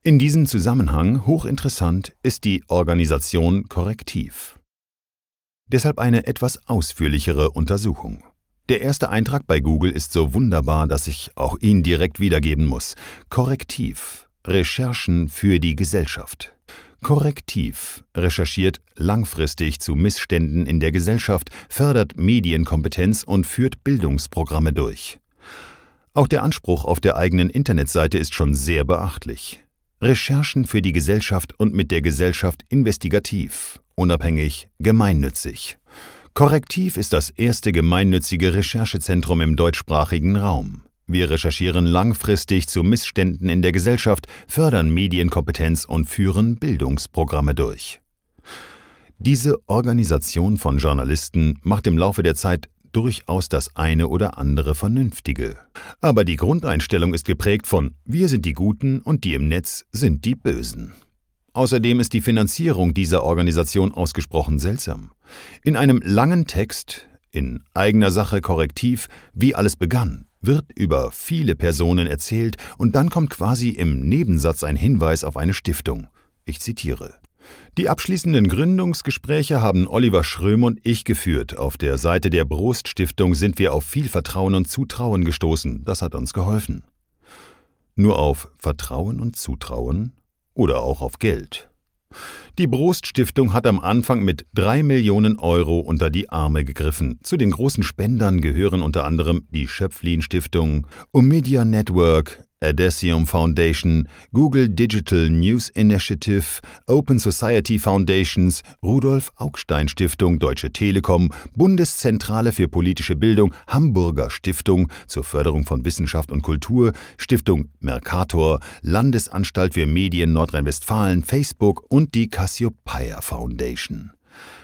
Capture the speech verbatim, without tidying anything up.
In diesem Zusammenhang hochinteressant ist die Organisation Correctiv. Deshalb eine etwas ausführlichere Untersuchung. Der erste Eintrag bei Google ist so wunderbar, dass ich auch ihn direkt wiedergeben muss. Correctiv. Recherchen für die Gesellschaft. Correctiv recherchiert langfristig zu Missständen in der Gesellschaft, fördert Medienkompetenz und führt Bildungsprogramme durch. Auch der Anspruch auf der eigenen Internetseite ist schon sehr beachtlich. Recherchen für die Gesellschaft und mit der Gesellschaft investigativ, unabhängig, gemeinnützig. Correctiv ist das erste gemeinnützige Recherchezentrum im deutschsprachigen Raum. Wir recherchieren langfristig zu Missständen in der Gesellschaft, fördern Medienkompetenz und führen Bildungsprogramme durch. Diese Organisation von Journalisten macht im Laufe der Zeit durchaus das eine oder andere Vernünftige. Aber die Grundeinstellung ist geprägt von „Wir sind die Guten und die im Netz sind die Bösen“. Außerdem ist die Finanzierung dieser Organisation ausgesprochen seltsam. In einem langen Text, in eigener Sache Correctiv, wie alles begann, wird über viele Personen erzählt und dann kommt quasi im Nebensatz ein Hinweis auf eine Stiftung. Ich zitiere: Die abschließenden Gründungsgespräche haben Oliver Schröm und ich geführt. Auf der Seite der Brost Stiftung sind wir auf viel Vertrauen und Zutrauen gestoßen. Das hat uns geholfen. Nur auf Vertrauen und Zutrauen oder auch auf Geld? Die Brost Stiftung hat am Anfang mit drei Millionen Euro unter die Arme gegriffen. Zu den großen Spendern gehören unter anderem die Schöpflin Stiftung, Omidyar Network, Adessium Foundation, Google Digital News Initiative, Open Society Foundations, Rudolf Augstein Stiftung, Deutsche Telekom, Bundeszentrale für politische Bildung, Hamburger Stiftung zur Förderung von Wissenschaft und Kultur, Stiftung Mercator, Landesanstalt für Medien Nordrhein-Westfalen, Facebook und die Cassiopeia Foundation.